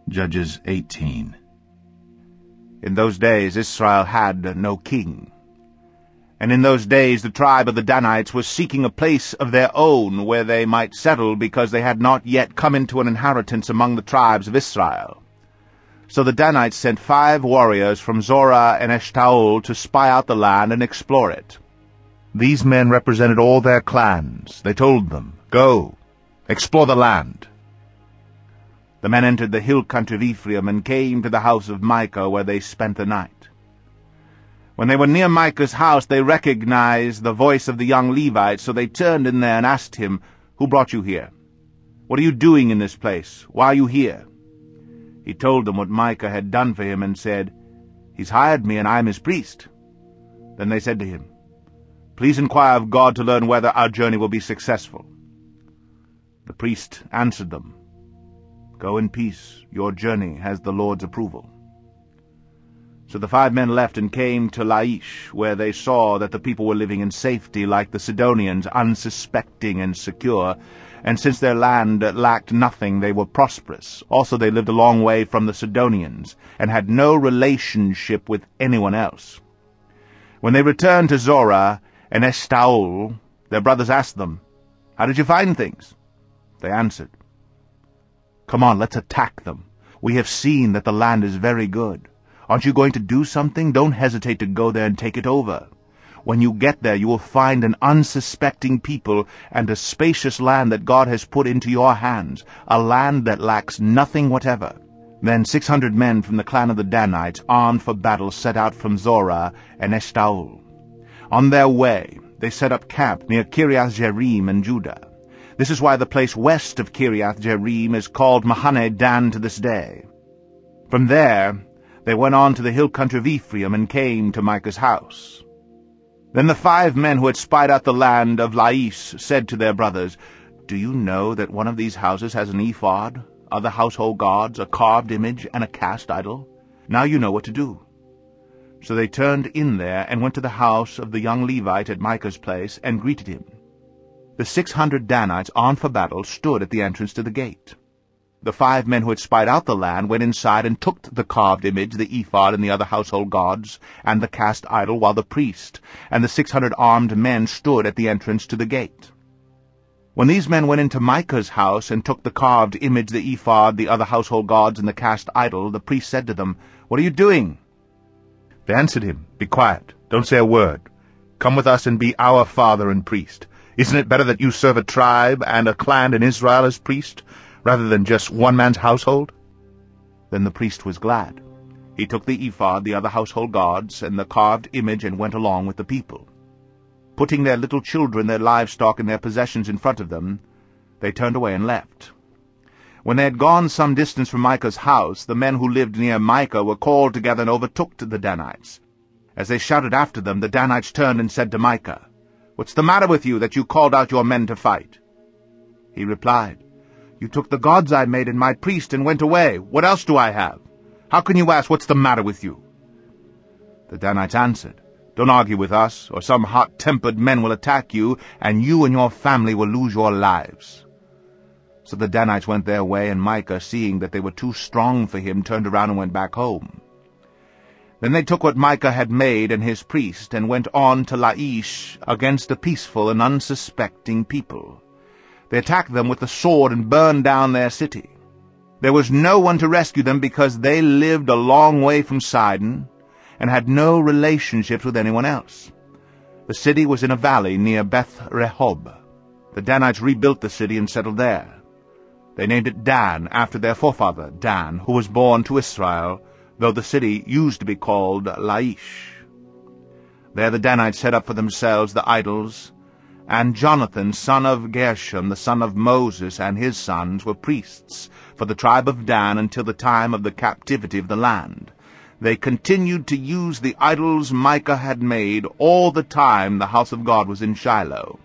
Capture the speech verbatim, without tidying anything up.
Judges eighteen. In those days Israel had no king. And in those days the tribe of the Danites was seeking a place of their own where they might settle, because they had not yet come into an inheritance among the tribes of Israel. So the Danites sent five warriors from Zorah and Eshtaol to spy out the land and explore it. These men represented all their clans. They told them, "Go, explore the land." The men entered the hill country of Ephraim and came to the house of Micah, where they spent the night. When they were near Micah's house, they recognized the voice of the young Levite, so they turned in there and asked him, "Who brought you here? What are you doing in this place? Why are you here?" He told them what Micah had done for him and said, "He's hired me, and I am his priest." Then they said to him, "Please inquire of God to learn whether our journey will be successful." The priest answered them, "Go in peace. Your journey has the Lord's approval." So the five men left and came to Laish, where they saw that the people were living in safety like the Sidonians, unsuspecting and secure, and since their land lacked nothing, they were prosperous. Also they lived a long way from the Sidonians, and had no relationship with anyone else. When they returned to Zorah and Eshtaol, their brothers asked them, "How did you find things?" They answered, "Come on, let's attack them. We have seen that the land is very good. Aren't you going to do something? Don't hesitate to go there and take it over. When you get there, you will find an unsuspecting people and a spacious land that God has put into your hands, a land that lacks nothing whatever." Then six hundred men from the clan of the Danites, armed for battle, set out from Zorah and Eshtaol. On their way, they set up camp near Kiriath-Jearim in Judah. This is why the place west of Kiriath-Jearim is called Mahane Dan to this day. From there, they went on to the hill country of Ephraim and came to Micah's house. Then the five men who had spied out the land of Laish said to their brothers, "Do you know that one of these houses has an ephod, other household gods, a carved image, and a cast idol? Now you know what to do." So they turned in there and went to the house of the young Levite at Micah's place and greeted him. The six hundred Danites, armed for battle, stood at the entrance to the gate. The five men who had spied out the land went inside and took the carved image, the ephod, and the other household gods, and the cast idol, while the priest and the six hundred armed men stood at the entrance to the gate. When these men went into Micah's house and took the carved image, the ephod, the other household gods, and the cast idol, the priest said to them, "What are you doing?" They answered him, "Be quiet. Don't say a word. Come with us and be our father and priest. Isn't it better that you serve a tribe and a clan in Israel as priest, rather than just one man's household?" Then the priest was glad. He took the ephod, the other household gods, and the carved image, and went along with the people. Putting their little children, their livestock, and their possessions in front of them, they turned away and left. When they had gone some distance from Micah's house, the men who lived near Micah were called together and overtook the Danites. As they shouted after them, the Danites turned and said to Micah, "What's the matter with you that you called out your men to fight?" He replied, "You took the gods I made and my priest and went away. What else do I have? How can you ask, 'What's the matter with you?'" The Danites answered, "Don't argue with us, or some hot-tempered men will attack you, and you and your family will lose your lives." So the Danites went their way, and Micah, seeing that they were too strong for him, turned around and went back home. Then they took what Micah had made and his priest, and went on to Laish against a peaceful and unsuspecting people. They attacked them with the sword and burned down their city. There was no one to rescue them, because they lived a long way from Sidon and had no relationships with anyone else. The city was in a valley near Beth-Rehob. The Danites rebuilt the city and settled there. They named it Dan, after their forefather Dan, who was born to Israel, though the city used to be called Laish. There the Danites set up for themselves the idols, and Jonathan, son of Gershom, the son of Moses, and his sons were priests for the tribe of Dan until the time of the captivity of the land. They continued to use the idols Micah had made all the time the house of God was in Shiloh.